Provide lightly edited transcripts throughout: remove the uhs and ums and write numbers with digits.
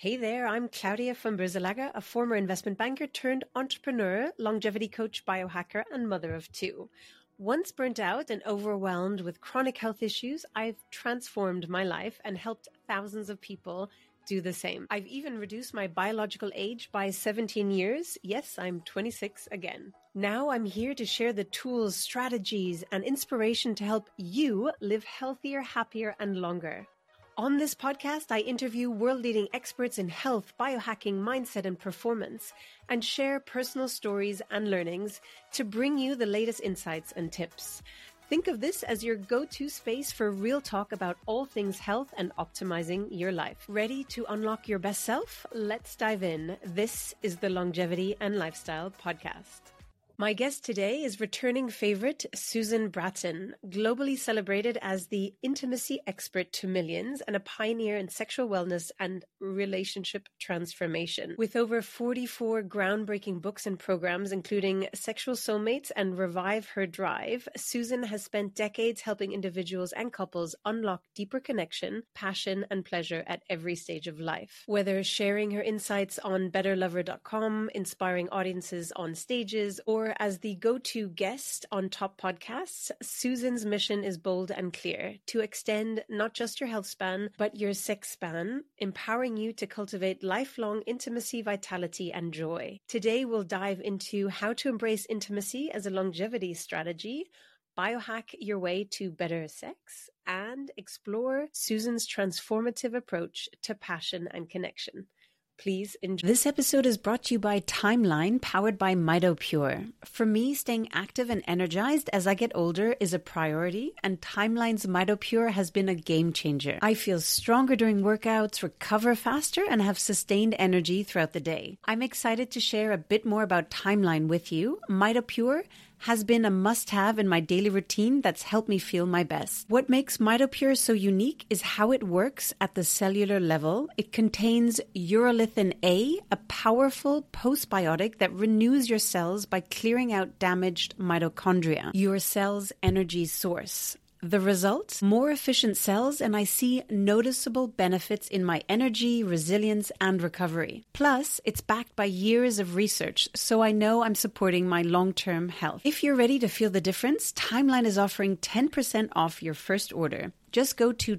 Hey there, I'm Claudia von Berzelaga, a former investment banker turned entrepreneur, longevity coach, biohacker, and mother of two. Once burnt out and overwhelmed with chronic health issues, I've transformed my life and helped thousands of people do the same. I've even reduced my biological age by 17 years. Yes, I'm 26 again. Now I'm here to share the tools, strategies, and inspiration to help you live healthier, happier, and longer. On this podcast, I interview world-leading experts in health, biohacking, mindset, and performance, and share personal stories and learnings to bring you the latest insights and tips. Think of this as your go-to space for real talk about all things health and optimizing your life. Ready to unlock your best self? Let's dive in. This is the Longevity and Lifestyle Podcast. My guest today is returning favorite Susan Bratton, globally celebrated as the intimacy expert to millions and a pioneer in sexual wellness and relationship transformation. With over 44 groundbreaking books and programs, including Sexual Soulmates and Revive Her Drive, Susan has spent decades helping individuals and couples unlock deeper connection, passion, and pleasure at every stage of life. Whether sharing her insights on betterlover.com, inspiring audiences on stages, or as the go-to guest on top podcasts, Susan's mission is bold and clear: to extend not just your health span, but your sex span, empowering you to cultivate lifelong intimacy, vitality, and joy. Today, we'll dive into how to embrace intimacy as a longevity strategy, biohack your way to better sex, and explore Susan's transformative approach to passion and connection. Please enjoy. This episode is brought to you by Timeline, powered by MitoPure. For me, staying active and energized as I get older is a priority, and Timeline's MitoPure has been a game changer. I feel stronger during workouts, recover faster, and have sustained energy throughout the day. I'm excited to share a bit more about Timeline with you. MitoPure has been a must-have in my daily routine that's helped me feel my best. What makes MitoPure so unique is how it works at the cellular level. It contains urolithin A, a powerful postbiotic that renews your cells by clearing out damaged mitochondria, your cell's energy source. The result? More efficient cells, and I see noticeable benefits in my energy, resilience, and recovery. Plus, it's backed by years of research, so I know I'm supporting my long-term health. If you're ready to feel the difference, Timeline is offering 10% off your first order. Just go to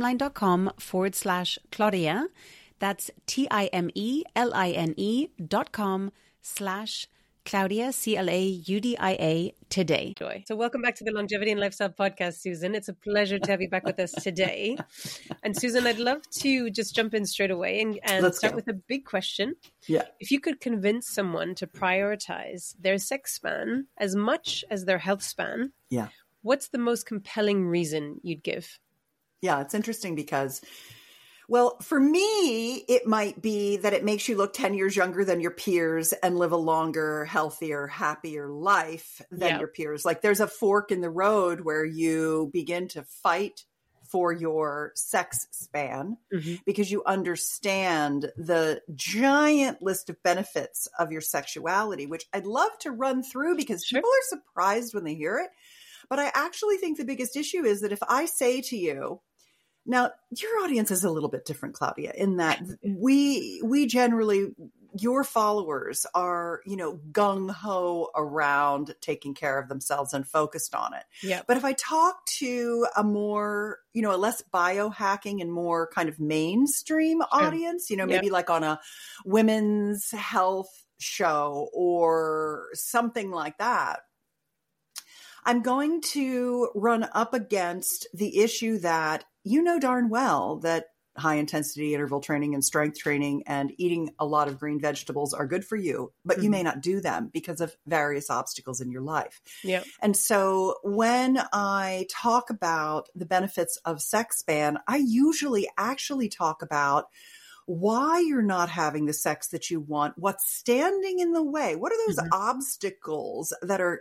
timeline.com/Claudia. That's TIMELINE.com/Claudia, CLAUDIA, today. So welcome back to the Longevity and Lifestyle Podcast, Susan. It's a pleasure to have you back with us today. And Susan, I'd love to just jump in straight away and start with a big question. Yeah. If you could convince someone to prioritize their sex span as much as their health span, what's the most compelling reason you'd give? Yeah, it's interesting because, well, for me, it might be that it makes you look 10 years younger than your peers and live a longer, healthier, happier life than your peers. Like there's a fork in the road where you begin to fight for your sex span because you understand the giant list of benefits of your sexuality, which I'd love to run through because people are surprised when they hear it. But I actually think the biggest issue is that if I say to you, now, your audience is a little bit different, Claudia, in that we generally, your followers are, gung-ho around taking care of themselves and focused on it. Yeah. But if I talk to a more, a less biohacking and more kind of mainstream audience, maybe like on a women's health show or something like that, I'm going to run up against the issue that you know darn well that high intensity interval training and strength training and eating a lot of green vegetables are good for you, but you may not do them because of various obstacles in your life. Yeah. And so when I talk about the benefits of sex span, I usually actually talk about why you're not having the sex that you want, what's standing in the way. What are those obstacles that are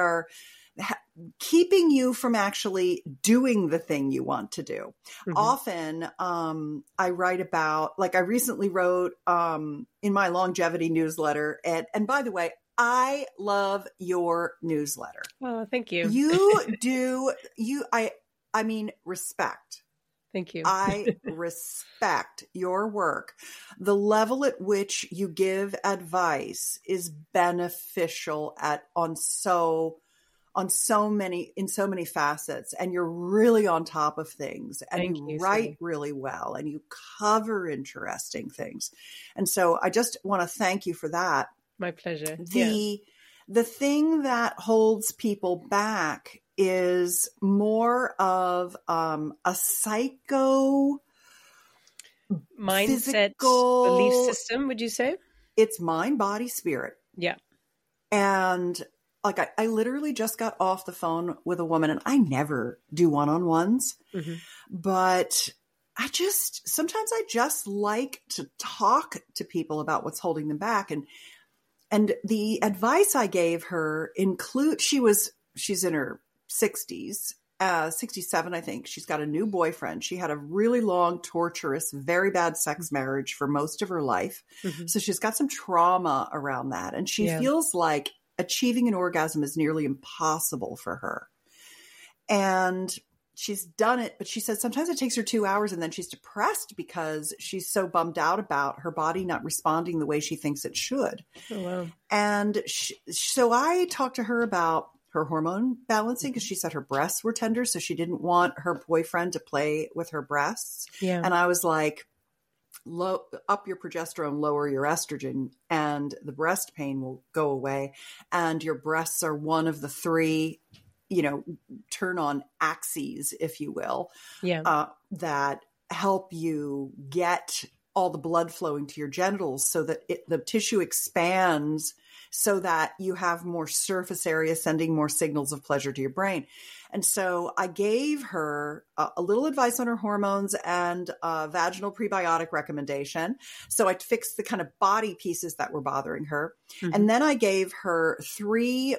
keeping you from actually doing the thing you want to do? Often, I write about, like I recently wrote, in my longevity newsletter. And by the way, I love your newsletter. Oh, thank you. I mean, respect. Thank you. I respect your work. The level at which you give advice is beneficial in so many facets, and you're really on top of things, and Thank you you, write sweetie. really well, and you cover interesting things. And so I just want to thank you for that. My pleasure. The thing that holds people back is more of a psycho mindset, physical, belief system, would you say? It's mind, body, spirit. Yeah. And like I literally just got off the phone with a woman, and I never do one-on-ones, but sometimes I just like to talk to people about what's holding them back. And the advice I gave her she's in her 60s, 67, I think. She's got a new boyfriend. She had a really long, torturous, very bad sex marriage for most of her life. So she's got some trauma around that. And she feels like achieving an orgasm is nearly impossible for her. And she's done it, but she says sometimes it takes her 2 hours, and then she's depressed because she's so bummed out about her body not responding the way she thinks it should. Oh, wow. And so I talked to her about her hormone balancing, because she said her breasts were tender, so she didn't want her boyfriend to play with her breasts. Yeah. And I was like, up your progesterone, lower your estrogen, and the breast pain will go away. And your breasts are one of the three, turn on axes, if you will, that help you get all the blood flowing to your genitals so that the tissue expands, so that you have more surface area sending more signals of pleasure to your brain. And so I gave her a little advice on her hormones and a vaginal prebiotic recommendation. So I fixed the kind of body pieces that were bothering her. And then I gave her 3,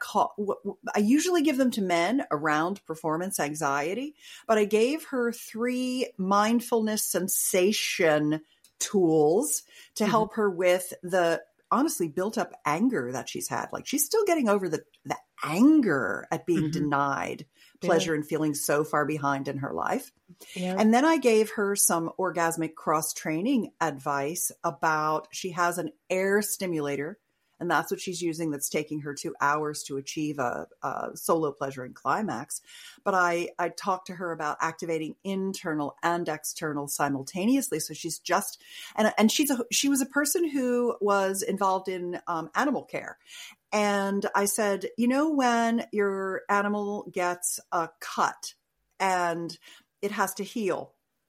I usually give them to men around performance anxiety, but I gave her 3 mindfulness sensation tools to help her with the honestly built up anger that she's had. Like, she's still getting over the anger at being denied pleasure and feeling so far behind in her life. Yeah. And then I gave her some orgasmic cross training advice about, she has an air stimulator, and that's what she's using. That's taking her 2 hours to achieve a solo pleasure and climax. But I talked to her about activating internal and external simultaneously. So she's just, and she was a person who was involved in animal care. And I said, when your animal gets a cut and it has to heal,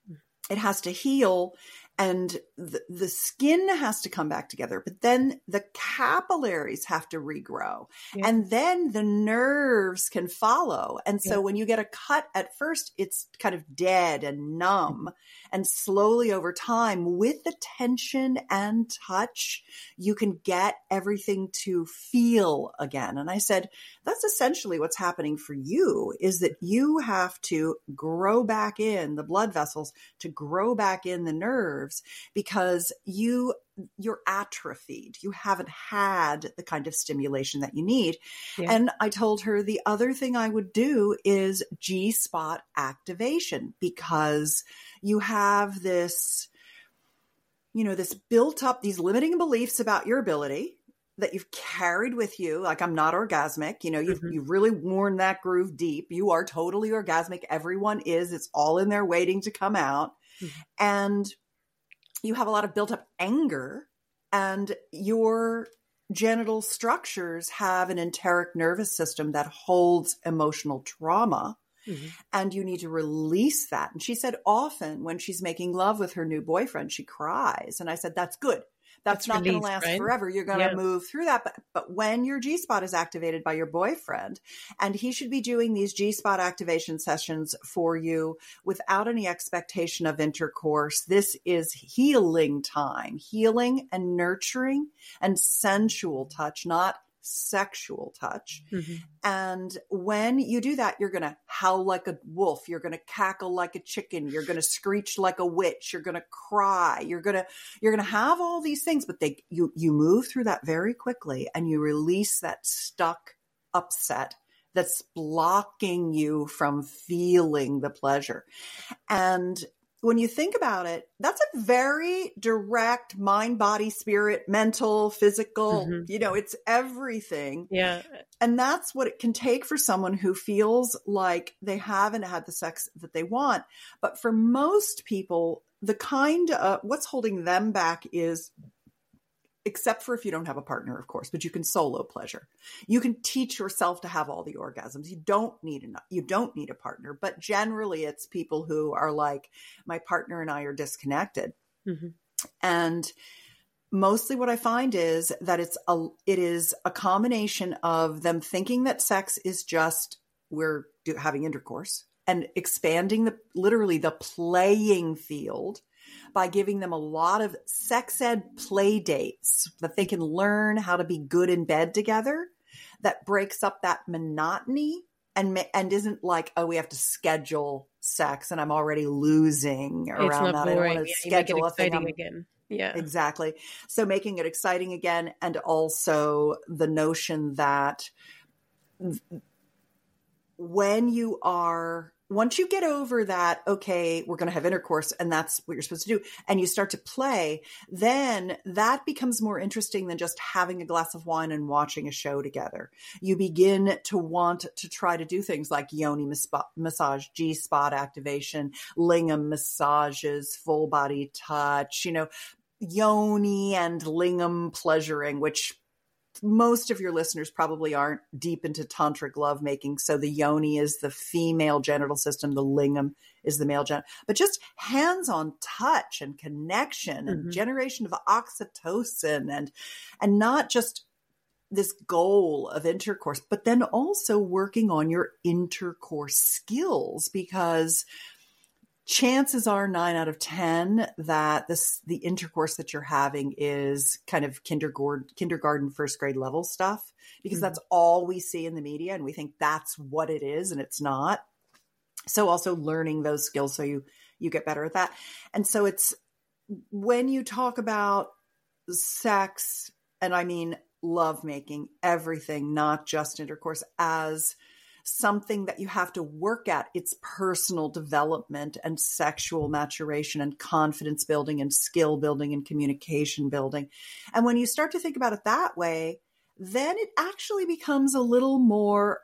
and the skin has to come back together, but then the capillaries have to regrow, and then the nerves can follow. And so when you get a cut at first, it's kind of dead and numb, and slowly over time, with the tension and touch, you can get everything to feel again. And I said, that's essentially what's happening for you, is that you have to grow back in the blood vessels, to grow back in the nerves, because you're atrophied. You haven't had the kind of stimulation that you need. Yeah. And I told her the other thing I would do is G-spot activation, because you have this, this built up, these limiting beliefs about your ability that you've carried with you. Like, I'm not orgasmic. You've really worn that groove deep. You are totally orgasmic. Everyone is. It's all in there waiting to come out. And you have a lot of built up anger, and your genital structures have an enteric nervous system that holds emotional trauma. And you need to release that. And she said often when she's making love with her new boyfriend, she cries. And I said, that's good. That's not going to last forever. You're going to move through that. But when your G-spot is activated by your boyfriend, and he should be doing these G-spot activation sessions for you without any expectation of intercourse, this is healing time, healing and nurturing and sensual touch, not sexual touch. And when you do that, you're going to howl like a wolf. You're going to cackle like a chicken. You're going to screech like a witch. You're going to cry. You're going to have all these things, but you move through that very quickly, and you release that stuck upset that's blocking you from feeling the pleasure. And when you think about it, that's a very direct mind, body, spirit, mental, physical, it's everything. Yeah. And that's what it can take for someone who feels like they haven't had the sex that they want. But for most people, the kind of what's holding them back is, except for if you don't have a partner, of course, but you can solo pleasure. You can teach yourself to have all the orgasms. You don't need a partner, but generally it's people who are like, my partner and I are disconnected. And mostly what I find is that it is a combination of them thinking that sex is just we're having intercourse, and expanding literally the playing field by giving them a lot of sex ed play dates that they can learn how to be good in bed together, that breaks up that monotony and isn't like, oh, we have to schedule sex and I'm already losing around that. Boring. I don't want to schedule a thing again. Yeah, exactly. So making it exciting again. And also the notion that once you get over that, okay, we're going to have intercourse and that's what you're supposed to do, and you start to play, then that becomes more interesting than just having a glass of wine and watching a show together. You begin to want to try to do things like yoni massage, G-spot activation, lingam massages, full body touch, yoni and lingam pleasuring, which most of your listeners probably aren't deep into tantric lovemaking. So the yoni is the female genital system. The lingam is the male genital, but just hands-on touch and connection and generation of oxytocin and not just this goal of intercourse, but then also working on your intercourse skills, because chances are 9 out of 10 that the intercourse that you're having is kind of kindergarten, first grade level stuff, because that's all we see in the media. And we think that's what it is, and it's not. So also learning those skills so you get better at that. And so it's when you talk about sex, and I mean lovemaking, everything, not just intercourse, as something that you have to work at, it's personal development and sexual maturation and confidence building and skill building and communication building. And when you start to think about it that way, then it actually becomes a little more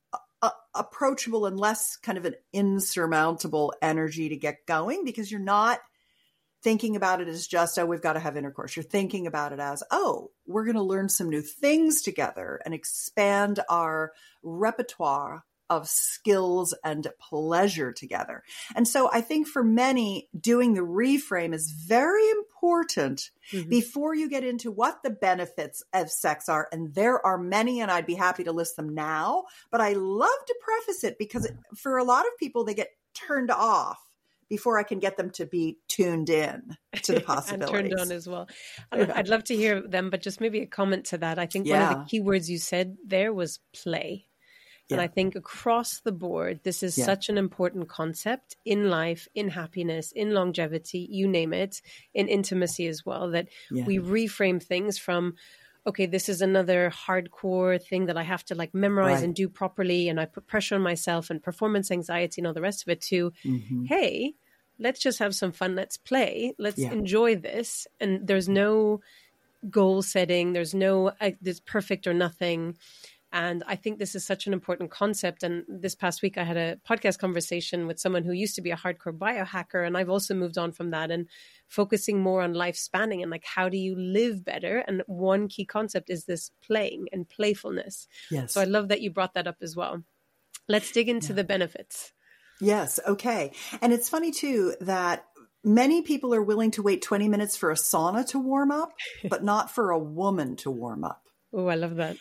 approachable and less kind of an insurmountable energy to get going, because you're not thinking about it as just, oh, we've got to have intercourse. You're thinking about it as, oh, we're going to learn some new things together and expand our repertoire of skills and pleasure together. And so I think for many, doing the reframe is very important before you get into what the benefits of sex are. And there are many, and I'd be happy to list them now, but I love to preface it because for a lot of people, they get turned off before I can get them to be tuned in to the possibilities. And turned on as well. I'd love to hear them, but just maybe a comment to that. I think one of the key words you said there was play. And I think across the board, this is such an important concept in life, in happiness, in longevity, you name it, in intimacy as well, that we reframe things from, okay, this is another hardcore thing that I have to like memorize and do properly, and I put pressure on myself and performance anxiety and all the rest of it, to, hey, let's just have some fun. Let's play. Let's enjoy this. And there's no goal setting. There's no, there's perfect or nothing. And I think this is such an important concept. And this past week, I had a podcast conversation with someone who used to be a hardcore biohacker. And I've also moved on from that and focusing more on life spanning and like, how do you live better? And one key concept is this playing and playfulness. Yes. So I love that you brought that up as well. Let's dig into the benefits. Yes. Okay. And it's funny too, that many people are willing to wait 20 minutes for a sauna to warm up, but not for a woman to warm up. Oh, I love that.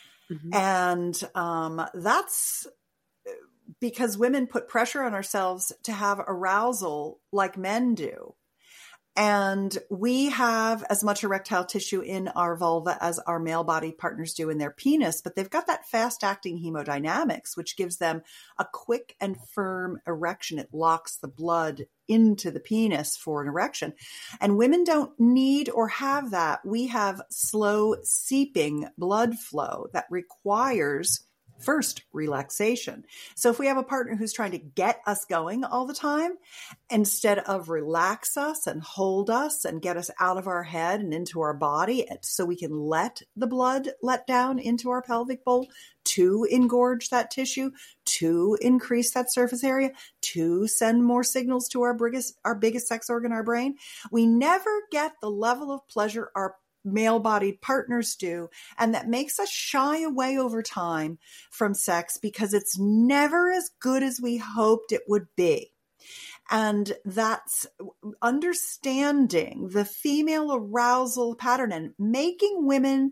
And that's because women put pressure on ourselves to have arousal like men do. And we have as much erectile tissue in our vulva as our male body partners do in their penis, but they've got that fast-acting hemodynamics, which gives them a quick and firm erection. It locks the blood into the penis for an erection. And women don't need or have that. We have slow seeping blood flow that requires First, relaxation. So if we have a partner who's trying to get us going all the time, instead of relax us and hold us and get us out of our head and into our body so we can let the blood let down into our pelvic bowl to engorge that tissue, to increase that surface area, to send more signals to our biggest sex organ, our brain, we never get the level of pleasure our male-bodied partners do. And that makes us shy away over time from sex because it's never as good as we hoped it would be. And that's understanding the female arousal pattern and making women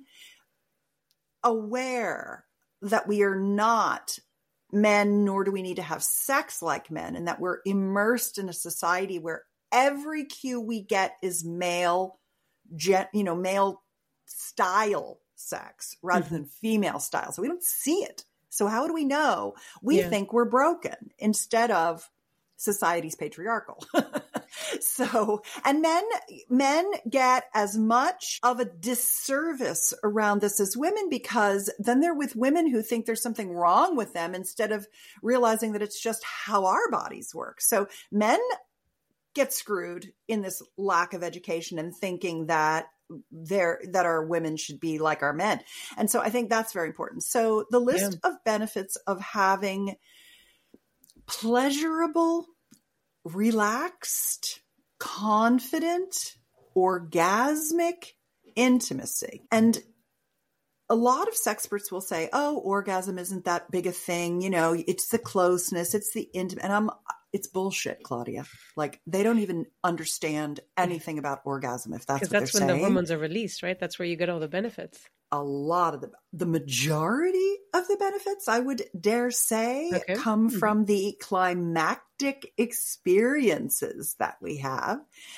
aware that we are not men, nor do we need to have sex like men, and that we're immersed in a society where every cue we get is male style sex rather than female style. So we don't see it. So how do we know? We think we're broken instead of society's patriarchal. So, and men get as much of a disservice around this as women, because then they're with women who think there's something wrong with them instead of realizing that it's just how our bodies work. So men get screwed in this lack of education and thinking that our women should be like our men. And so I think that's very important. So the list of benefits of having pleasurable, relaxed, confident, orgasmic intimacy. And a lot of sexperts will say, oh, orgasm isn't that big a thing. It's the closeness, it's the intimate. And it's bullshit, Claudia. Like, they don't even understand anything about orgasm, if that's what they're saying. Because that's when the hormones are released, right? That's where you get all the benefits. A lot of the majority of the benefits, I would dare say, come from the climactic experiences that we have.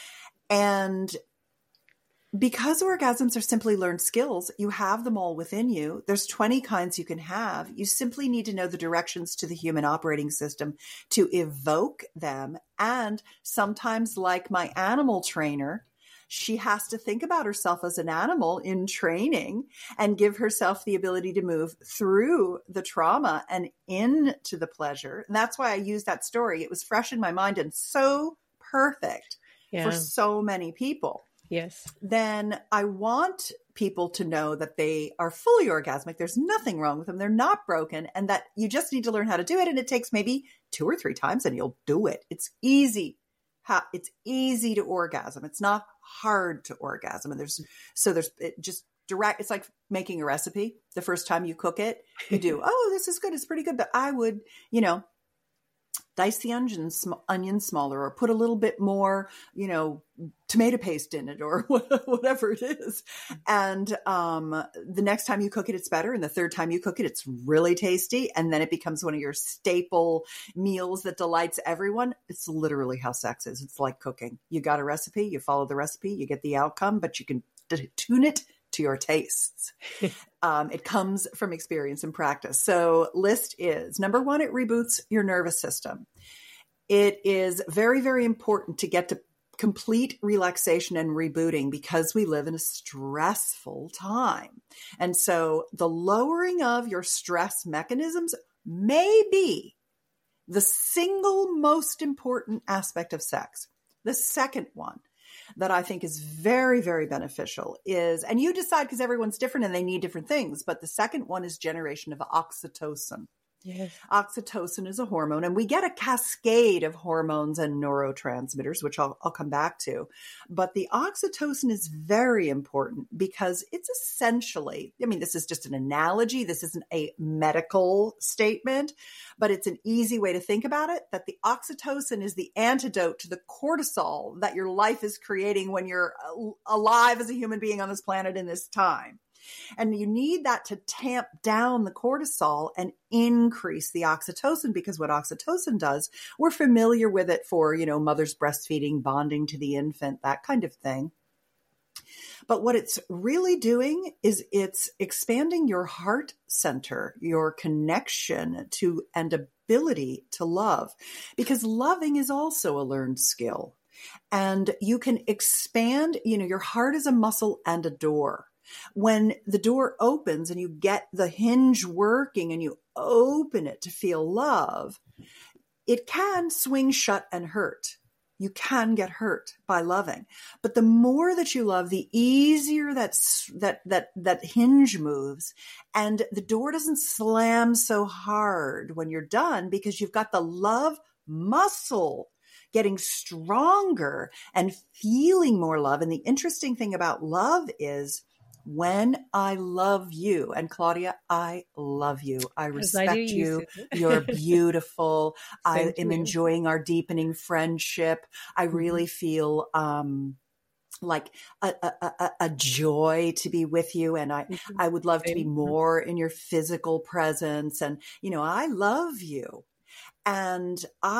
And because orgasms are simply learned skills, you have them all within you. There's 20 kinds you can have. You simply need to know the directions to the human operating system to evoke them. And sometimes, like my animal trainer, she has to think about herself as an animal in training and give herself the ability to move through the trauma and into the pleasure. And that's why I used that story. It was fresh in my mind and so perfect for so many people. Yes. Then I want people to know that they are fully orgasmic. There's nothing wrong with them. They're not broken, and that you just need to learn how to do it. And it takes maybe 2 or 3 times and you'll do it. It's easy. It's easy to orgasm. It's not hard to orgasm. And there's direct. It's like making a recipe. The first time you cook it, you do, oh, this is good. It's pretty good. But I would, dice the onion smaller, or put a little bit more, tomato paste in it, or whatever it is. And the next time you cook it, it's better. And the third time you cook it, it's really tasty. And then it becomes one of your staple meals that delights everyone. It's literally how sex is. It's like cooking. You got a recipe, you follow the recipe, you get the outcome, but you can tune it to your tastes. It comes from experience and practice. So list is, number 1, it reboots your nervous system. It is very, very important to get to complete relaxation and rebooting because we live in a stressful time. And so the lowering of your stress mechanisms may be the single most important aspect of sex. The second one that I think is very, very beneficial is, and you decide because everyone's different and they need different things, but the second one is generation of oxytocin. Yes. Oxytocin is a hormone, and we get a cascade of hormones and neurotransmitters, which I'll come back to. But the oxytocin is very important because it's essentially, this is just an analogy. This isn't a medical statement, but it's an easy way to think about it, that the oxytocin is the antidote to the cortisol that your life is creating when you're alive as a human being on this planet in this time. And you need that to tamp down the cortisol and increase the oxytocin, because what oxytocin does, we're familiar with it for, mother's breastfeeding, bonding to the infant, that kind of thing. But what it's really doing is it's expanding your heart center, your connection to and ability to love, because loving is also a learned skill. And you can expand, your heart is a muscle and a door. When the door opens and you get the hinge working and you open it to feel love, it can swing shut and hurt. You can get hurt by loving. But the more that you love, the easier that hinge moves, and the door doesn't slam so hard when you're done, because you've got the love muscle getting stronger and feeling more love. And the interesting thing about love is, when I love you, and Claudia, I love you. I respect you. You're beautiful. I am enjoying our deepening friendship. I really feel like a joy to be with you. And I would love to be more in your physical presence. And, I love you. And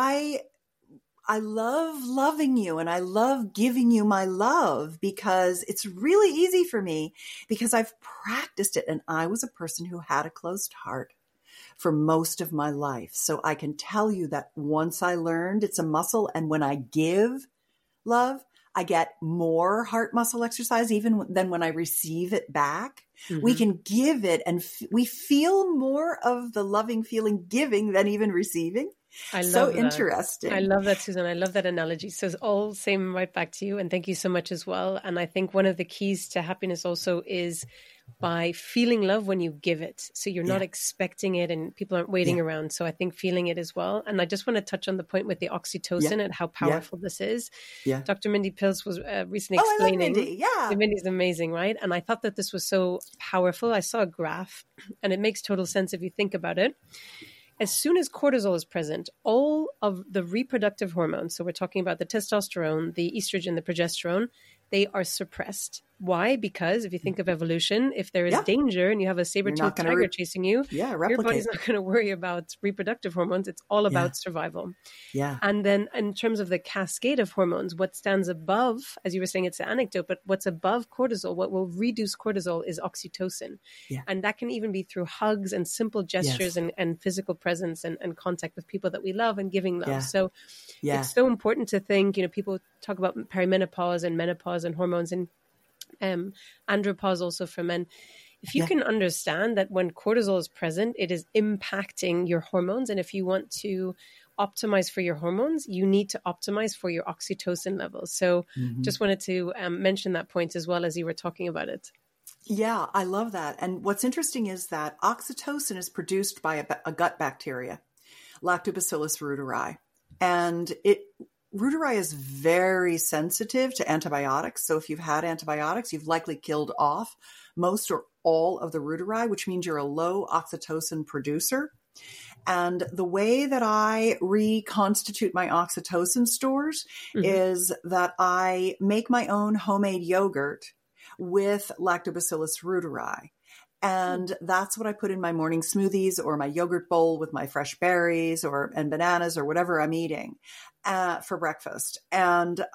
I love loving you, and I love giving you my love, because it's really easy for me, because I've practiced it. And I was a person who had a closed heart for most of my life. So I can tell you that once I learned it's a muscle, and when I give love, I get more heart muscle exercise even than when I receive it back. Mm-hmm. We can give it, and we feel more of the loving feeling giving than even receiving. I love so that. Interesting. I love that, Susan. I love that analogy. So it's all same right back to you. And thank you so much as well. And I think one of the keys to happiness also is by feeling love when you give it. So you're not expecting it, and people aren't waiting around. So I think feeling it as well. And I just want to touch on the point with the oxytocin and how powerful this is. Yeah. Dr. Mindy Pilz was recently explaining. I love Mindy. Yeah. Mindy's amazing, right? And I thought that this was so powerful. I saw a graph, and it makes total sense if you think about it. As soon as cortisol is present, all of the reproductive hormones, so we're talking about the testosterone, the estrogen, the progesterone, they are suppressed. Why? Because if you think of evolution, if there is danger and you have a saber-toothed tiger chasing you, your body's not going to worry about reproductive hormones. It's all about survival. Yeah. And then in terms of the cascade of hormones, what stands above, as you were saying, it's an anecdote, but what's above cortisol, what will reduce cortisol is oxytocin. Yeah. And that can even be through hugs and simple gestures and physical presence and contact with people that we love and giving love. Yeah. So it's so important to think, people talk about perimenopause and menopause and hormones, and andropause also for men. If you can understand that when cortisol is present, it is impacting your hormones. And if you want to optimize for your hormones, you need to optimize for your oxytocin levels. So just wanted to mention that point as well as you were talking about it. Yeah, I love that. And what's interesting is that oxytocin is produced by a gut bacteria, Lactobacillus reuteri. And reuteri is very sensitive to antibiotics. So if you've had antibiotics, you've likely killed off most or all of the reuteri, which means you're a low oxytocin producer. And the way that I reconstitute my oxytocin stores is that I make my own homemade yogurt with Lactobacillus reuteri. And that's what I put in my morning smoothies or my yogurt bowl with my fresh berries and bananas or whatever I'm eating for breakfast. And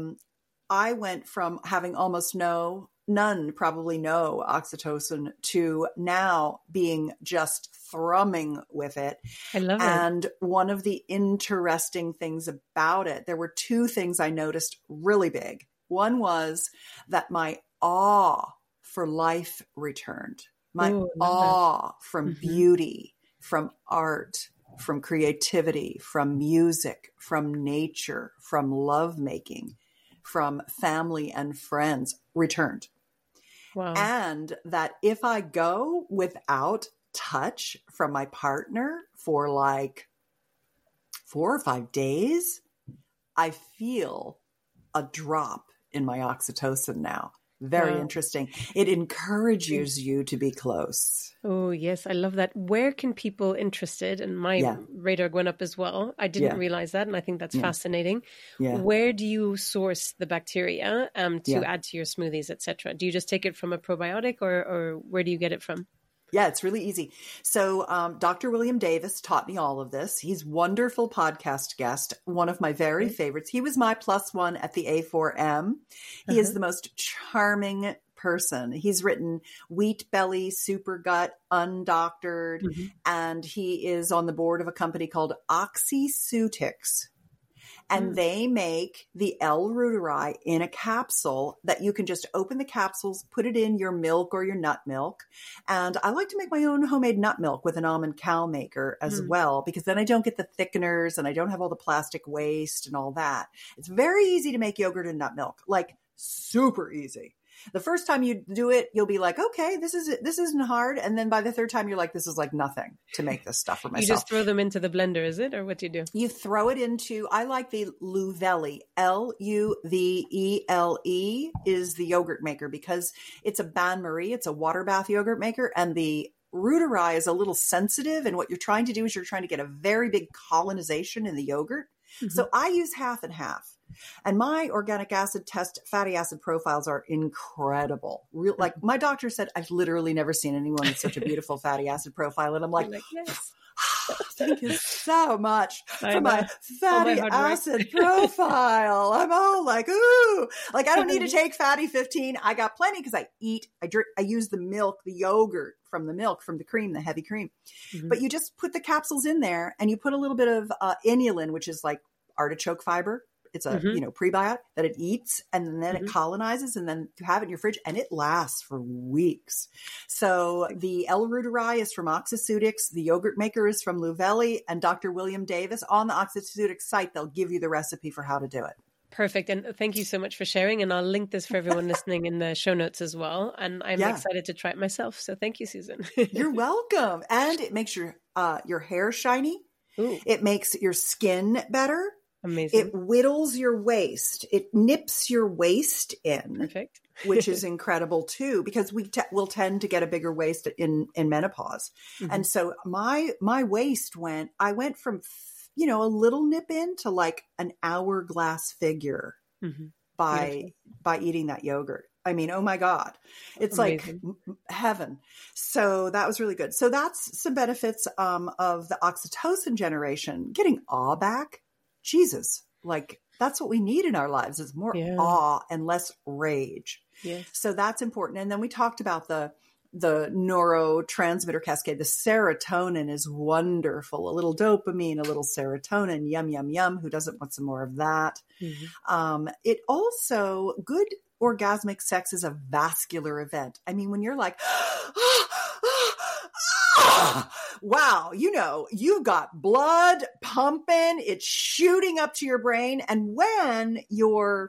I went from having almost probably no oxytocin to now being just thrumming with it. I love it. And one of the interesting things about it, there were two things I noticed really big. One was that my awe for life returned. My awe from beauty, from art, from creativity, from music, from nature, from lovemaking, from family and friends returned. Wow. And that if I go without touch from my partner for like 4 or 5 days, I feel a drop in my oxytocin now. Very interesting. It encourages you to be close. Oh, yes. I love that. Where can people interested, and my radar went up as well. I didn't realize that. And I think that's fascinating. Yeah. Where do you source the bacteria to add to your smoothies, etc.? Do you just take it from a probiotic or where do you get it from? Yeah, it's really easy. So Dr. William Davis taught me all of this. He's wonderful podcast guest, one of my very favorites. He was my +1 at the A4M. He is the most charming person. He's written Wheat Belly, Super Gut, Undoctored, and he is on the board of a company called Oxyceutics. And they make the L-Reuteri in a capsule that you can just open the capsules, put it in your milk or your nut milk. And I like to make my own homemade nut milk with an almond cow maker as well, because then I don't get the thickeners and I don't have all the plastic waste and all that. It's very easy to make yogurt and nut milk, like super easy. The first time you do it, you'll be like, okay, this isn't hard. And then by the third time, you're like, this is like nothing to make this stuff for myself. You just throw them into the blender, is it? Or what do you do? You throw it into, I like the Luvele, Luvele is the yogurt maker, because it's a bain-marie, it's a water bath yogurt maker. And the Reuteri is a little sensitive. And what you're trying to do is you're trying to get a very big colonization in the yogurt. So I use half and half. And my organic acid test fatty acid profiles are incredible. Like my doctor said, I've literally never seen anyone with such a beautiful fatty acid profile. And I'm like, yes. Thank you so much for my fatty acid profile. I'm all like, ooh, like I don't need to take fatty 15. I got plenty because I drink, I use the milk, the yogurt from the cream, the heavy cream. But you just put the capsules in there and you put a little bit of inulin, which is like artichoke fiber. It's a, prebiotic that it eats, and then it colonizes, and then you have it in your fridge and it lasts for weeks. So the L-Reuteri is from Oxyceutics. The yogurt maker is from Luvele, and Dr. William Davis on the Oxyceutics site. They'll give you the recipe for how to do it. Perfect. And thank you so much for sharing. And I'll link this for everyone listening in the show notes as well. And I'm excited to try it myself. So thank you, Susan. You're welcome. And it makes your hair shiny. Ooh. It makes your skin better. Amazing. It whittles your waist. It nips your waist in. Perfect. Which is incredible too, because we'll tend to get a bigger waist in menopause. And so my waist I went from, a little nip in to like an hourglass figure by eating that yogurt. I mean, oh my God, it's amazing. Like heaven. So that was really good. So that's some benefits of the oxytocin generation, getting awe back. Jesus, like that's what we need in our lives, is more awe and less rage. Yes. So that's important. And then we talked about the neurotransmitter cascade. The serotonin is wonderful. A little dopamine, a little serotonin, yum, yum, yum. Who doesn't want some more of that? It also, good orgasmic sex is a vascular event. I mean, when you're like, wow, you've got blood pumping, it's shooting up to your brain. And when you're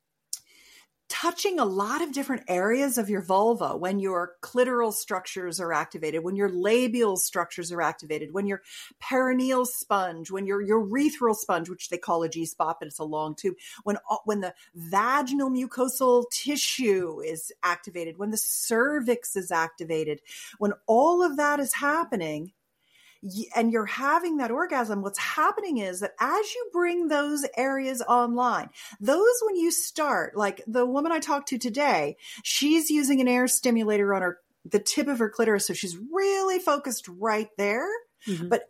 touching a lot of different areas of your vulva, when your clitoral structures are activated, when your labial structures are activated, when your perineal sponge, when your urethral sponge, which they call a G-spot, but it's a long tube, when the vaginal mucosal tissue is activated, when the cervix is activated, when all of that is happening, and you're having that orgasm, what's happening is that as you bring those areas online, when you start, like the woman I talked to today, she's using an air stimulator on the tip of her clitoris. So she's really focused right there. But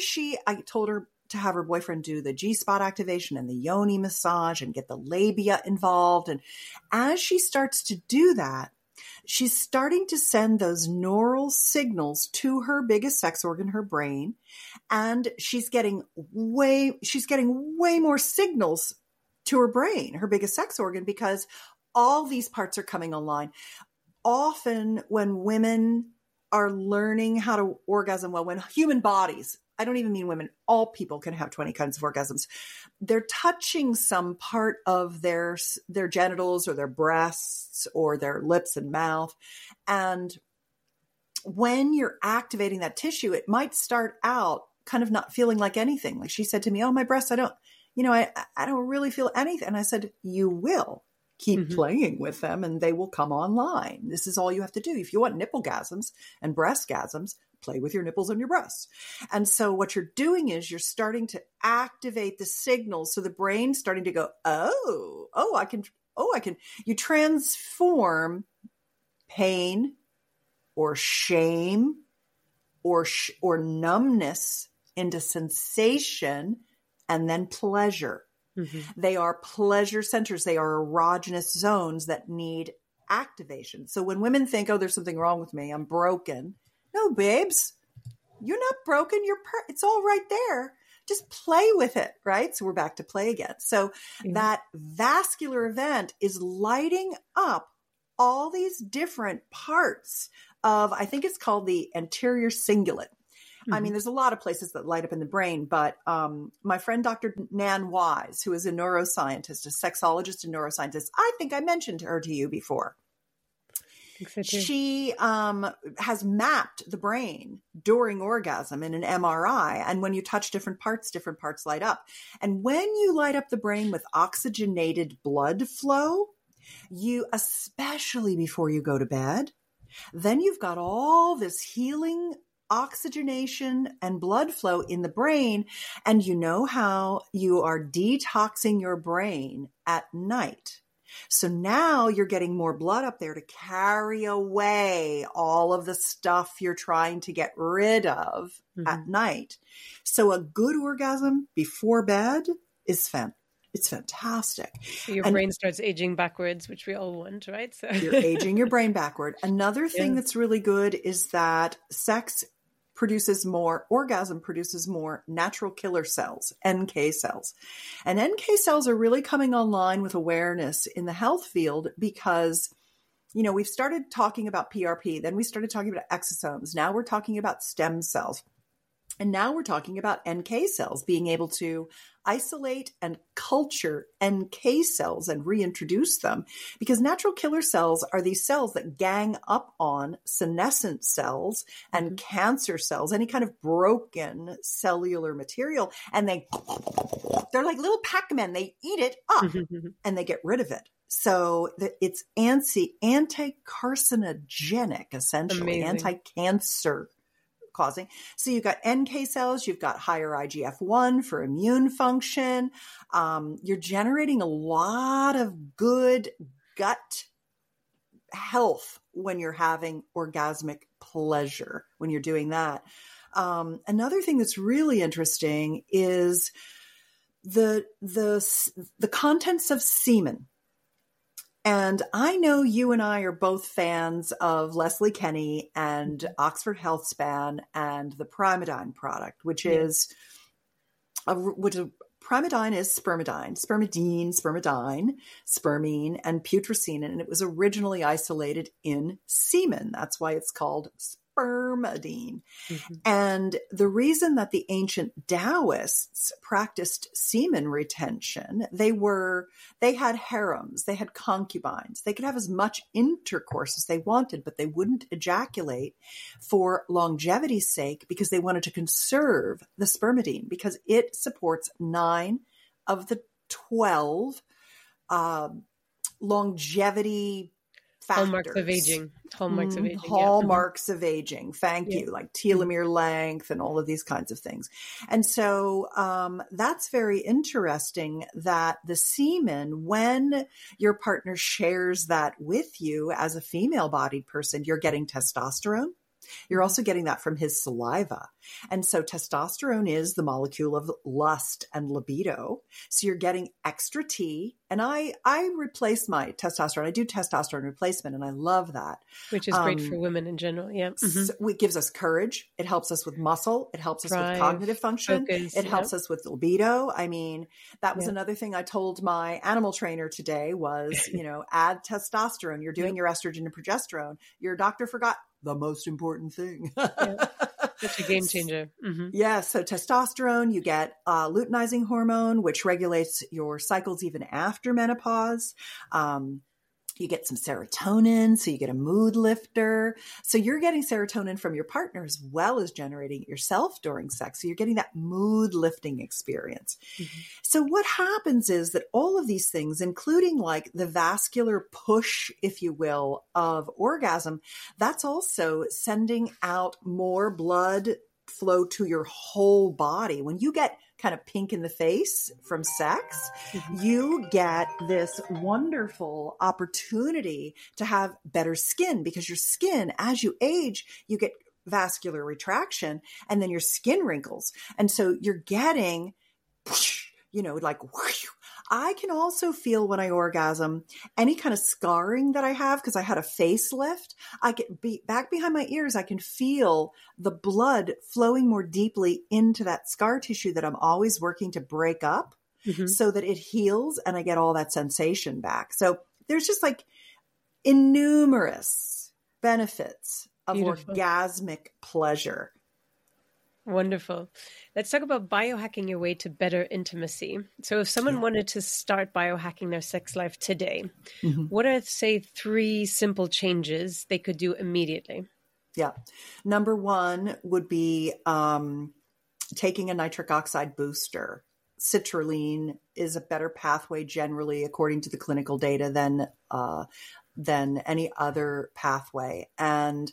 I told her to have her boyfriend do the G-spot activation and the yoni massage and get the labia involved. And as she starts to do that, she's starting to send those neural signals to her biggest sex organ, her brain, and she's getting way more signals to her brain, her biggest sex organ, because all these parts are coming online. Often when women are learning how to orgasm well, when human bodies, I don't even mean women, all people can have 20 kinds of orgasms. They're touching some part of their genitals or their breasts or their lips and mouth. And when you're activating that tissue, it might start out kind of not feeling like anything. Like she said to me, oh, my breasts, I don't really feel anything. And I said, you will. Keep playing with them and they will come online. This is all you have to do. If you want nipple-gasms and breast-gasms, play with your nipples and your breasts. And so what you're doing is you're starting to activate the signals. So the brain's starting to go, I can. You transform pain or shame or numbness into sensation and then pleasure. They are pleasure centers. They are erogenous zones that need activation. So when women think, oh, there's something wrong with me, I'm broken. No, babes, you're not broken. It's all right there. just play with it, right? So we're back to play again. So that vascular event is lighting up all these different parts of, I think it's called the anterior cingulate. I mean, there's a lot of places that light up in the brain, but my friend, Dr. Nan Wise, who is a neuroscientist, a sexologist and neuroscientist, I think I mentioned her to you before. So she has mapped the brain during orgasm in an MRI. And when you touch different parts light up. And when you light up the brain with oxygenated blood flow, you, especially before you go to bed, then you've got all this healing oxygenation and blood flow in the brain. And you know how you are detoxing your brain at night. So now you're getting more blood up there to carry away all of the stuff you're trying to get rid of at night. So a good orgasm before bed is it's fantastic. So your brain starts aging backwards, which we all want, right? So you're aging your brain backward. Another thing that's really good is that orgasm produces more natural killer cells, NK cells. And NK cells are really coming online with awareness in the health field because, you know, we've started talking about PRP, then we started talking about exosomes. Now we're talking about stem cells. And now we're talking about NK cells, being able to isolate and culture NK cells and reintroduce them, because natural killer cells are these cells that gang up on senescent cells and cancer cells, any kind of broken cellular material. And they're like little Pac-Men. They eat it up and they get rid of it. So it's anti-carcinogenic, essentially, anti-cancer causing. So you've got NK cells, you've got higher IGF-1 for immune function. You're generating a lot of good gut health when you're having orgasmic pleasure, when you're doing that. Another thing that's really interesting is the contents of semen. And I know you and I are both fans of Leslie Kenny and Oxford Healthspan and the Primeadine product, which is Primeadine is spermidine, spermine, and putrescine. And it was originally isolated in semen. That's why it's called spermidine. And the reason that the ancient Taoists practiced semen retention, they had harems, they had concubines, they could have as much intercourse as they wanted, but they wouldn't ejaculate for longevity's sake because they wanted to conserve the spermidine because it supports 9 of the 12 longevity factors. Hallmarks of aging. Thank you. Like telomere length and all of these kinds of things. And so that's very interesting that the semen, when your partner shares that with you as a female-bodied person, you're getting testosterone. You're also getting that from his saliva. And so testosterone is the molecule of lust and libido. So you're getting extra T. And I replace my testosterone. I do testosterone replacement, and I love that. Which is great for women in general. Yeah. So it gives us courage. It helps us with muscle. It helps us with cognitive function. Focus, it helps us with libido. I mean, that was another thing I told my animal trainer today was, add testosterone. You're doing your estrogen and progesterone. Your doctor forgot the most important thing. Such a game changer. Yeah. So testosterone, you get luteinizing hormone, which regulates your cycles even after menopause. You get some serotonin, so you get a mood lifter. So you're getting serotonin from your partner as well as generating it yourself during sex. So you're getting that mood lifting experience. So what happens is that all of these things, including like the vascular push, if you will, of orgasm, that's also sending out more blood flow to your whole body. When you get kind of pink in the face from sex, you get this wonderful opportunity to have better skin, because your skin, as you age, you get vascular retraction and then your skin wrinkles. And so you're getting, like I can also feel when I orgasm, any kind of scarring that I have, because I had a facelift, I get back behind my ears, I can feel the blood flowing more deeply into that scar tissue that I'm always working to break up so that it heals and I get all that sensation back. So there's just like innumerous benefits of orgasmic pleasure. Wonderful. Let's talk about biohacking your way to better intimacy. So if someone wanted to start biohacking their sex life today, what are, say, 3 simple changes they could do immediately? Yeah. Number 1 would be taking a nitric oxide booster. Citrulline is a better pathway generally, according to the clinical data, than any other pathway. And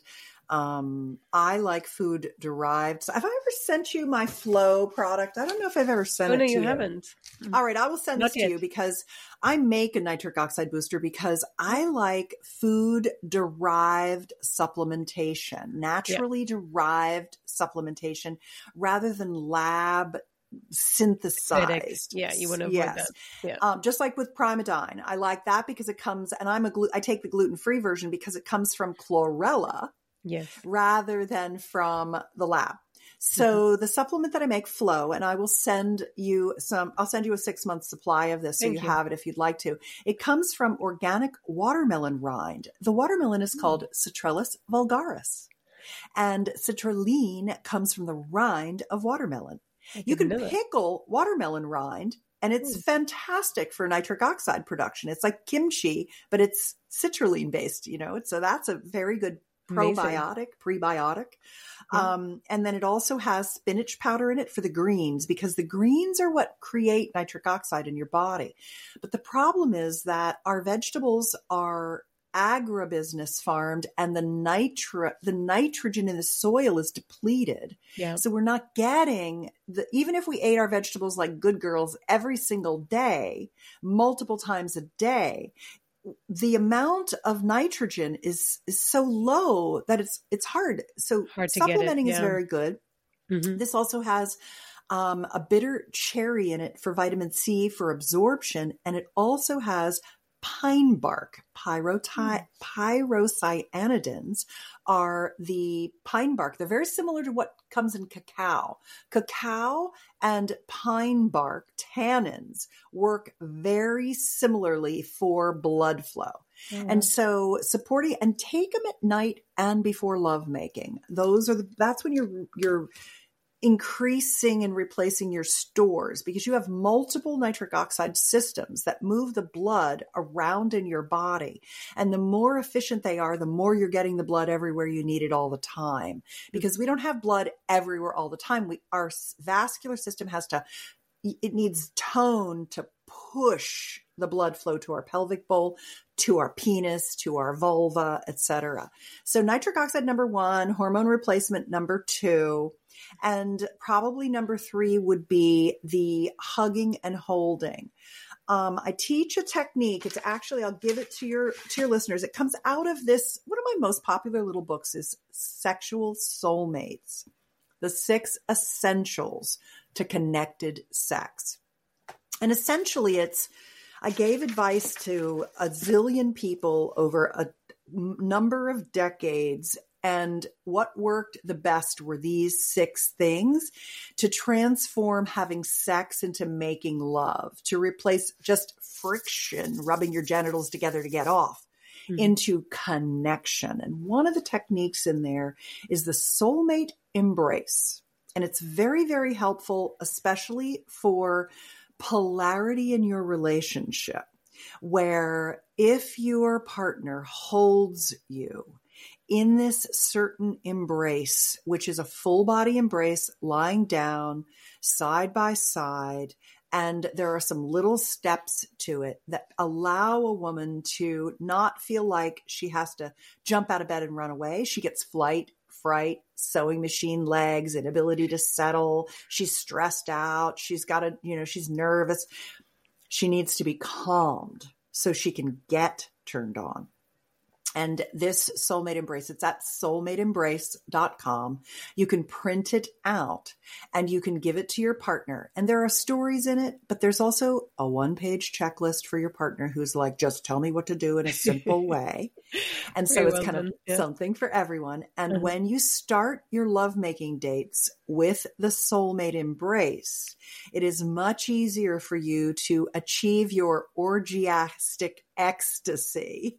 I like food derived. Have I ever sent you my Flow product? I don't know if I've ever sent it to you. No, you haven't. All right, I will send this to you because I make a nitric oxide booster because I like food derived supplementation, naturally derived supplementation, rather than lab synthesized. Yeah, you want to avoid that. Yeah. Just like with Primedyne, I like that because it comes, and I take the gluten-free version because it comes from chlorella, rather than from the lab. So the supplement that I make, Flow, and I will send you I'll send you a 6-month supply of this so you have it if you'd like to. It comes from organic watermelon rind. The watermelon is called Citrullus vulgaris, and citrulline comes from the rind of watermelon. You can pickle watermelon rind, and it's fantastic for nitric oxide production. It's like kimchi, but it's citrulline based, so that's a very good prebiotic. And then it also has spinach powder in it for the greens, because the greens are what create nitric oxide in your body. But the problem is that our vegetables are agribusiness farmed, and the nitrogen in the soil is depleted. So we're not getting even if we ate our vegetables like good girls every single day, multiple times a day, the amount of nitrogen is so low that it's hard. So supplementing is very good. This also has a bitter cherry in it for vitamin C for absorption, and it also has pine bark. Pyrrocyanidins are the pine bark. They're very similar to what comes in cacao. Cacao and pine bark tannins work very similarly for blood flow. And so supporting, and take them at night and before lovemaking. That's when you're increasing and replacing your stores, because you have multiple nitric oxide systems that move the blood around in your body. And the more efficient they are, the more you're getting the blood everywhere you need it all the time, because we don't have blood everywhere all the time. Our vascular system it needs tone to push the blood flow to our pelvic bowl, to our penis, to our vulva, etc. So nitric oxide, number 1, hormone replacement, number 2, and probably number 3 would be the hugging and holding. I teach a technique. It's actually, I'll give it to your listeners. It comes out of this. One of my most popular little books is Sexual Soulmates, the 6 Essentials to Connected Sex. And essentially I gave advice to a zillion people over a number of decades, and what worked the best were these 6 things to transform having sex into making love, to replace just friction, rubbing your genitals together to get off, into connection. And one of the techniques in there is the soulmate embrace. And it's very, very helpful, especially for polarity in your relationship, where if your partner holds you in this certain embrace, which is a full body embrace, lying down side by side, and there are some little steps to it that allow a woman to not feel like she has to jump out of bed and run away. She gets flight, fright, sewing machine legs, inability to settle. She's stressed out. She's she's nervous. She needs to be calmed so she can get turned on. And this Soulmate Embrace, it's at soulmateembrace.com. You can print it out and you can give it to your partner. And there are stories in it, but there's also a 1-page checklist for your partner who's like, just tell me what to do in a simple way. And so it's kind of something for everyone. And when you start your lovemaking dates with the Soulmate Embrace, it is much easier for you to achieve your orgiastic ecstasy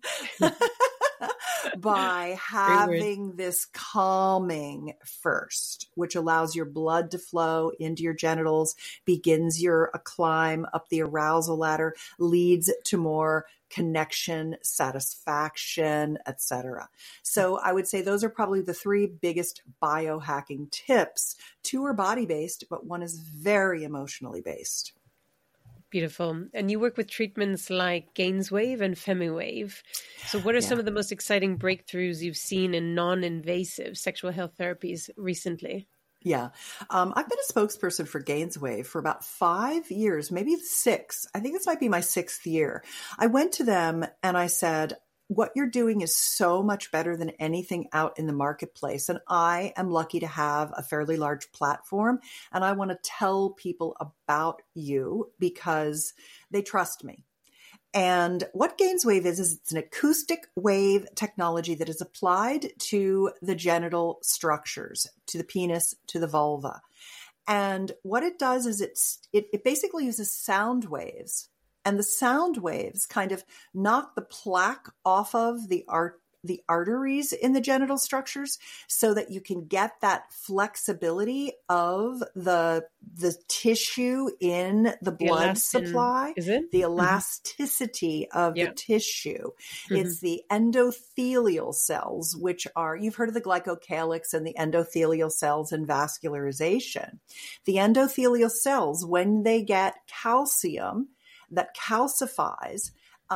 by having this calming first, which allows your blood to flow into your genitals, begins your climb up the arousal ladder, leads to more connection, satisfaction, etc. So I would say those are probably the 3 biggest biohacking tips. 2 are body-based, but 1 is very emotionally based. Beautiful. And you work with treatments like Gainswave and FemiWave. So what are some of the most exciting breakthroughs you've seen in non-invasive sexual health therapies recently? Yeah. I've been a spokesperson for Gainswave for about 5 years, maybe 6. I think this might be my 6th year. I went to them and I said, what you're doing is so much better than anything out in the marketplace. And I am lucky to have a fairly large platform. And I want to tell people about you because they trust me. And what Gainswave is it's an acoustic wave technology that is applied to the genital structures, to the penis, to the vulva. And what it does is it basically uses sound waves. And the sound waves kind of knock the plaque off of the arteries in the genital structures so that you can get that flexibility of the tissue in the blood supply. Is it? The elasticity of the tissue. It's the endothelial cells, which are, you've heard of the glycocalyx and the endothelial cells and vascularization. The endothelial cells, when they get calcium, that calcifies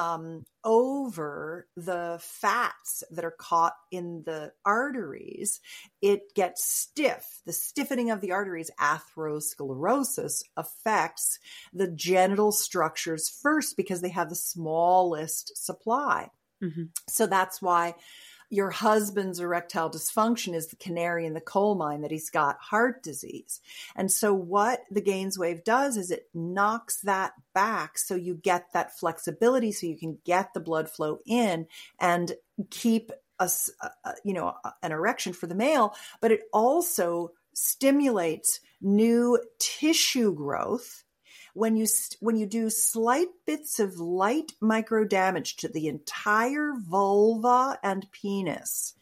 over the fats that are caught in the arteries, it gets stiff. The stiffening of the arteries, atherosclerosis, affects the genital structures first because they have the smallest supply. So that's why your husband's erectile dysfunction is the canary in the coal mine, that he's got heart disease. And so what the Gainswave does is it knocks that back so you get that flexibility so you can get the blood flow in and keep an erection for the male, but it also stimulates new tissue growth. When you do slight bits of light micro damage to the entire vulva and penis,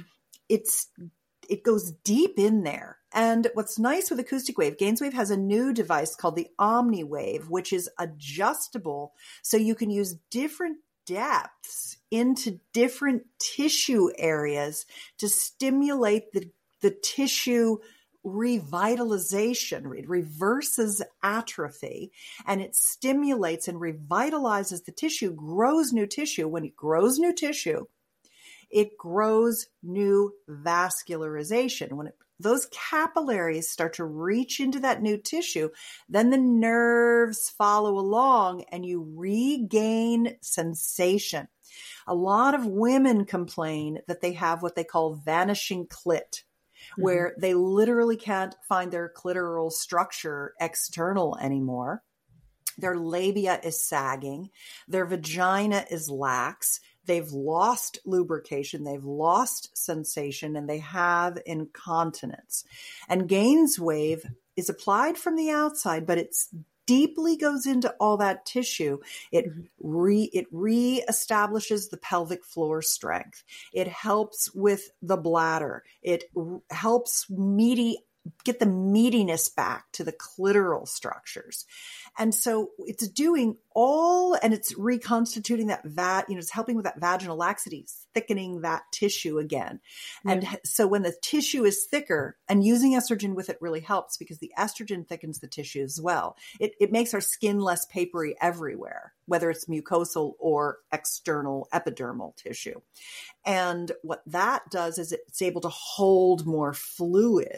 it goes deep in there. And what's nice with acoustic wave, Gainswave has a new device called the OmniWave, which is adjustable. So you can use different depths into different tissue areas to stimulate the tissue revitalization. It reverses atrophy and it stimulates and revitalizes the tissue, grows new tissue. When it grows new tissue, it grows new vascularization. When those capillaries start to reach into that new tissue, then the nerves follow along and you regain sensation. A lot of women complain that they have what they call vanishing clit, where they literally can't find their clitoral structure external anymore. Their labia is sagging. Their vagina is lax. They've lost lubrication. They've lost sensation, and they have incontinence. And Gainswave is applied from the outside, but it's deeply goes into all that tissue. It reestablishes the pelvic floor strength. It helps with the bladder. It helps get the meatiness back to the clitoral structures. And so it's doing and it's reconstituting that it's helping with that vaginal laxity, thickening that tissue again. And so when the tissue is thicker, and using estrogen with it really helps because the estrogen thickens the tissue as well. It makes our skin less papery everywhere, whether it's mucosal or external epidermal tissue. And what that does is it's able to hold more fluid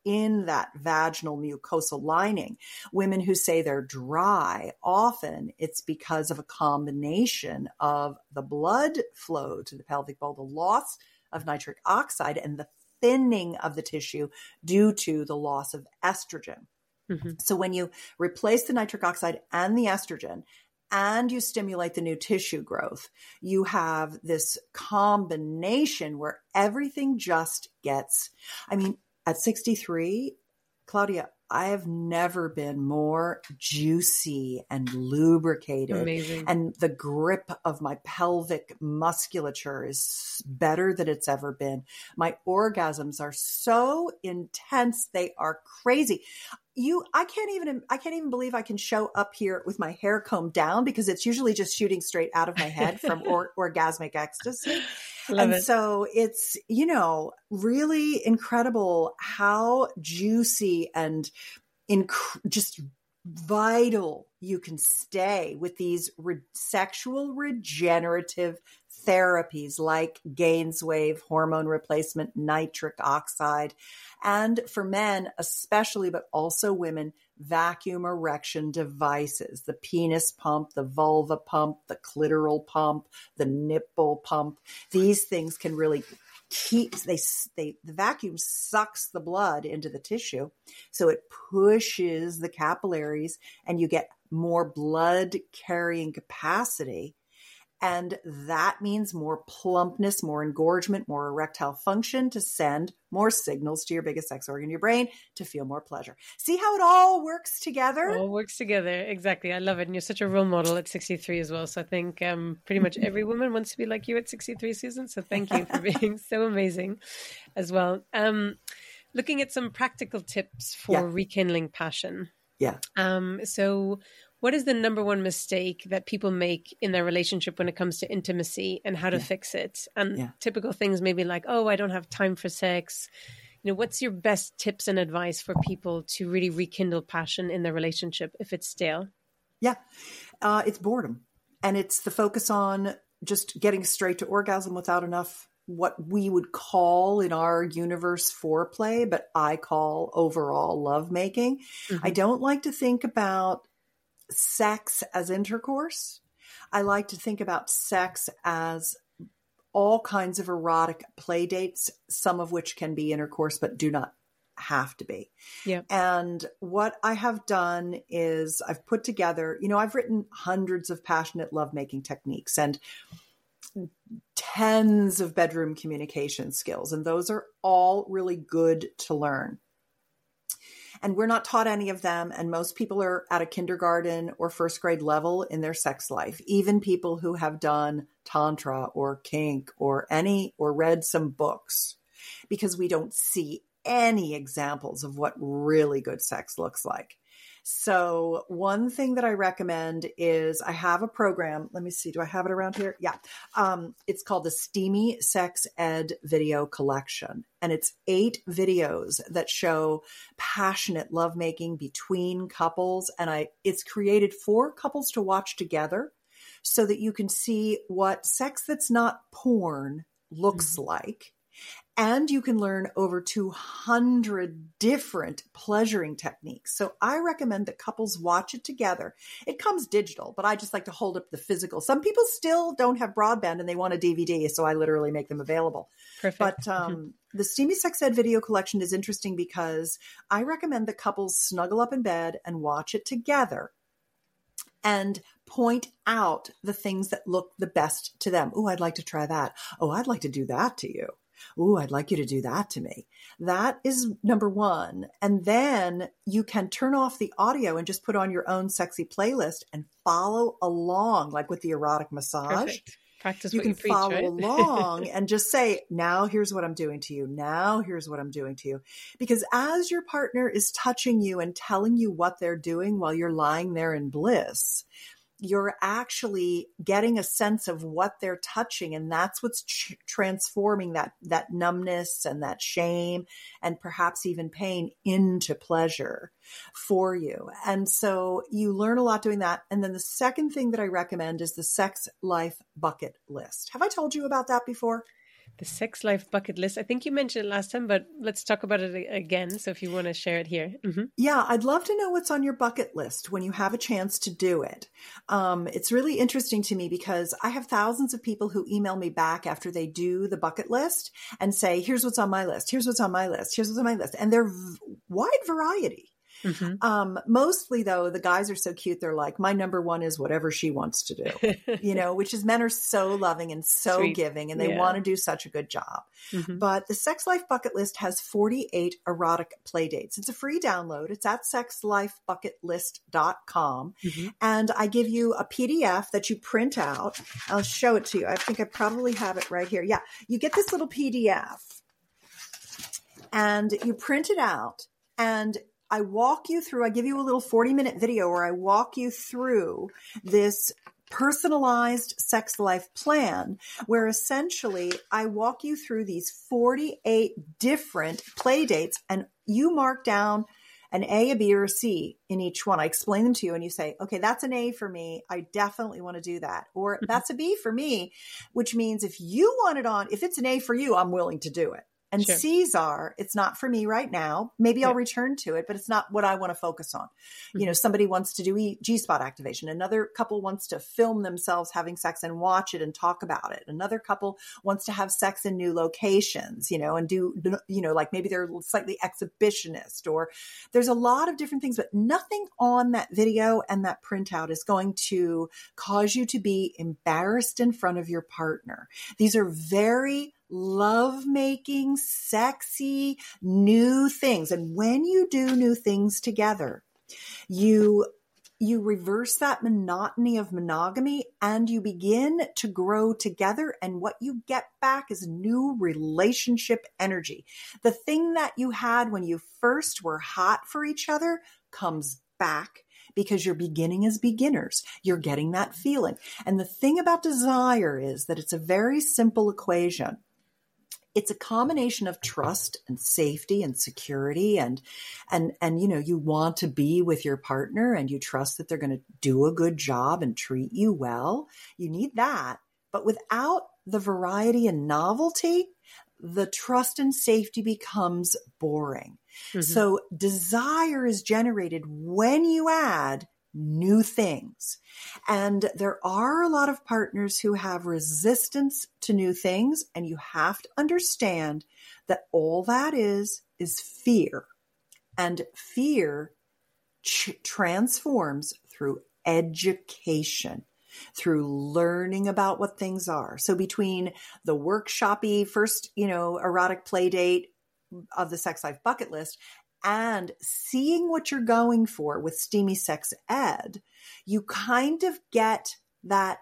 in that vaginal mucosal lining. Women who say they're dry, often it's because of a combination of the blood flow to the pelvic bowl, the loss of nitric oxide, and the thinning of the tissue due to the loss of estrogen. Mm-hmm. So when you replace the nitric oxide and the estrogen, and you stimulate the new tissue growth, you have this combination where everything just gets, I mean, at 63, Claudia, I have never been more juicy and lubricated. Amazing. And the grip of my pelvic musculature is better than it's ever been. My orgasms are so intense. They are crazy. I can't even believe I can show up here with my hair combed down, because it's usually just shooting straight out of my head from orgasmic ecstasy. Love it. So it's, really incredible how juicy and just vital you can stay with these sexual regenerative therapies like Gainswave, hormone replacement, nitric oxide, and for men especially, but also women, vacuum erection devices, the penis pump, the vulva pump, the clitoral pump, the nipple pump. These things can really the vacuum sucks the blood into the tissue. So it pushes the capillaries and you get more blood carrying capacity. And that means more plumpness, more engorgement, more erectile function to send more signals to your biggest sex organ, your brain, to feel more pleasure. See how it all works together? All works together. Exactly. I love it. And you're such a role model at 63 as well. So I think pretty much every woman wants to be like you at 63, Susan. So thank you for being so amazing as well. Looking at some practical tips for rekindling passion. Yeah. So what is the number one mistake that people make in their relationship when it comes to intimacy, and how to fix it? And typical things maybe like, oh, I don't have time for sex. What's your best tips and advice for people to really rekindle passion in their relationship if it's stale? Yeah, it's boredom. And it's the focus on just getting straight to orgasm without enough what we would call in our universe foreplay, but I call overall lovemaking. Mm-hmm. I don't like to think about sex as intercourse. I like to think about sex as all kinds of erotic play dates, some of which can be intercourse, but do not have to be. Yeah. And what I have done is I've put together, I've written hundreds of passionate lovemaking techniques and tens of bedroom communication skills. And those are all really good to learn. And we're not taught any of them. And most people are at a kindergarten or first grade level in their sex life. Even people who have done tantra or kink or read some books, because we don't see any examples of what really good sex looks like. So one thing that I recommend is I have a program. Let me see. Do I have it around here? Yeah. It's called the Steamy Sex Ed Video Collection. And it's 8 videos that show passionate lovemaking between couples. And it's created for couples to watch together so that you can see what sex that's not porn looks like. And you can learn over 200 different pleasuring techniques. So I recommend that couples watch it together. It comes digital, but I just like to hold up the physical. Some people still don't have broadband and they want a DVD, so I literally make them available. Perfect. But the Steamy Sex Ed Video Collection is interesting because I recommend that couples snuggle up in bed and watch it together and point out the things that look the best to them. Oh, I'd like to try that. Oh, I'd like to do that to you. Ooh, I'd like you to do that to me. That is number one. And then you can turn off the audio and just put on your own sexy playlist and follow along, like with the erotic massage. Perfect. Practice you what can you preach, follow right? along and just say, now here's what I'm doing to you. Now here's what I'm doing to you. Because as your partner is touching you and telling you what they're doing while you're lying there in bliss, you're actually getting a sense of what they're touching. And that's what's transforming that numbness and that shame and perhaps even pain into pleasure for you. And so you learn a lot doing that. And then the second thing that I recommend is the Sex Life Bucket List. Have I told you about that before? The sex life bucket list. I think you mentioned it last time, but let's talk about it again. So if you want to share it here. Mm-hmm. Yeah, I'd love to know what's on your bucket list when you have a chance to do it. It's really interesting to me because I have thousands of people who email me back after they do the bucket list and say, here's what's on my list. Here's what's on my list. Here's what's on my list. And they're wide variety. Mm-hmm. Mostly though, the guys are so cute. They're like, my number one is whatever she wants to do, which is men are so loving and so Sweet. Giving and they want to do such a good job. Mm-hmm. But the Sex Life Bucket List has 48 erotic play dates. It's a free download. It's at sexlifebucketlist.com. Mm-hmm. And I give you a PDF that you print out. I'll show it to you. I think I probably have it right here. Yeah. You get this little PDF and you print it out and I walk you through, I give you a little 40-minute video where I walk you through this personalized sex life plan, where essentially I walk you through these 48 different play dates and you mark down an A, a B, or a C in each one. I explain them to you and you say, okay, that's an A for me. I definitely want to do that. Or that's a B for me, which means if you want it on, if it's an A for you, I'm willing to do it. And sure. C's are, it's not for me right now. Maybe I'll return to it, but it's not what I want to focus on. Mm-hmm. Somebody wants to do G-spot activation. Another couple wants to film themselves having sex and watch it and talk about it. Another couple wants to have sex in new locations, and do, like maybe they're slightly exhibitionist, or there's a lot of different things, but nothing on that video and that printout is going to cause you to be embarrassed in front of your partner. These are very love-making, sexy, new things. And when you do new things together, you reverse that monotony of monogamy and you begin to grow together. And what you get back is new relationship energy. The thing that you had when you first were hot for each other comes back because you're beginning as beginners. You're getting that feeling. And the thing about desire is that it's a very simple equation. It's a combination of trust and safety and security and you want to be with your partner and you trust that they're going to do a good job and treat you well. You need that. But without the variety and novelty, the trust and safety becomes boring. Mm-hmm. So desire is generated when you add new things. And there are a lot of partners who have resistance to new things. And you have to understand that all that is fear. And fear transforms through education, through learning about what things are. So between the workshopy first, erotic play date of the Sex Life Bucket List and seeing what you're going for with Steamy Sex Ed, you kind of get that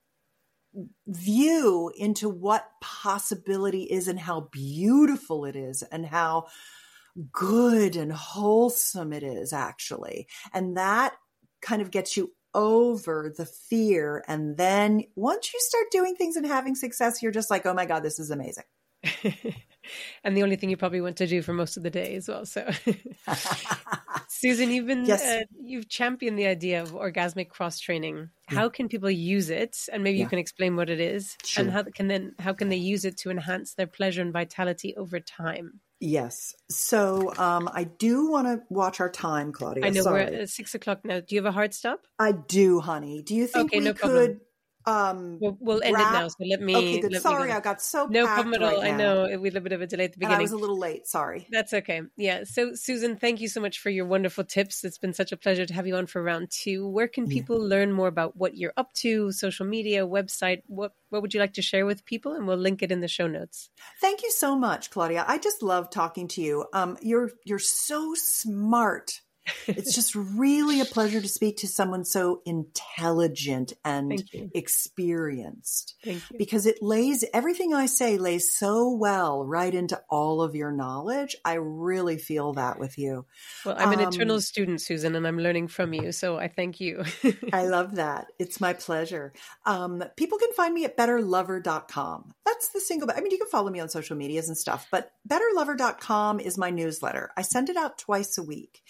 view into what possibility is and how beautiful it is and how good and wholesome it is actually. And that kind of gets you over the fear. And then once you start doing things and having success, you're just like, oh my God, this is amazing. And the only thing you probably want to do for most of the day as well. So, Susan, you've championed the idea of orgasmic cross training. Yeah. How can people use it? And maybe you can explain what it is, sure. And how can they use it to enhance their pleasure and vitality over time? Yes. So I do want to watch our time, Claudia. I know we're at 6:00 now. Do you have a hard stop? I do, honey. Do you think we could? We'll end it now. So let me. Okay, good. Sorry, I got so no packed problem at all. Right I know we had a bit of a delay at the beginning. And I was a little late. Sorry. That's okay. Yeah. So Susan, thank you so much for your wonderful tips. It's been such a pleasure to have you on for round 2. Where can people learn more about what you're up to? Social media, website. What would you like to share with people? And we'll link it in the show notes. Thank you so much, Claudia. I just love talking to you. You're so smart. It's just really a pleasure to speak to someone so intelligent and experienced. Thank you. Because everything I say lays so well right into all of your knowledge. I really feel that with you. Well, I'm an eternal student, Susan, and I'm learning from you. So I thank you. I love that. It's my pleasure. People can find me at betterlover.com. That's the single, you can follow me on social medias and stuff, but betterlover.com is my newsletter. I send it out twice a week. And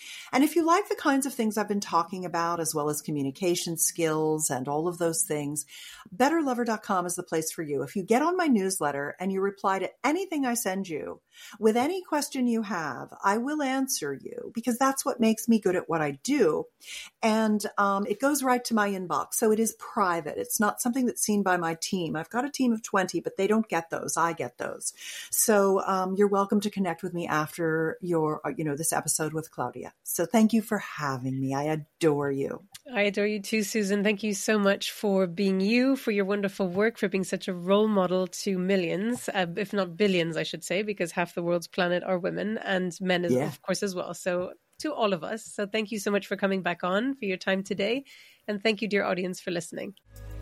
And if you like the kinds of things I've been talking about, as well as communication skills and all of those things, betterlover.com is the place for you. If you get on my newsletter and you reply to anything I send you with any question you have, I will answer you, because that's what makes me good at what I do. And it goes right to my inbox. So it is private. It's not something that's seen by my team. I've got a team of 20, but they don't get those. I get those. So you're welcome to connect with me after this episode with Claudia. So thank you for having me. I adore you. I adore you too, Susan. Thank you so much for being you, for your wonderful work, for being such a role model to millions, if not billions, I should say, because half the world's planet are women, and men, of course, as well. So to all of us. So thank you so much for coming back on, for your time today. And thank you, dear audience, for listening.